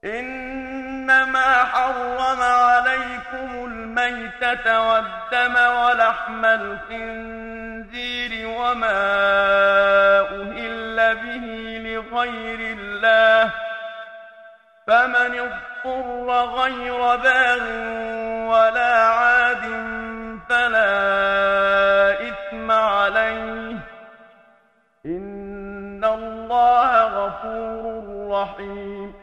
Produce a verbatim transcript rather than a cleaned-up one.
إنما حرم عليكم الميتة والدم ولحم الخنزير وما أهل به لغير الله، فمن اضطر غير باغ ولا عاد فلا إثم عليه، إن الله غفور رحيم.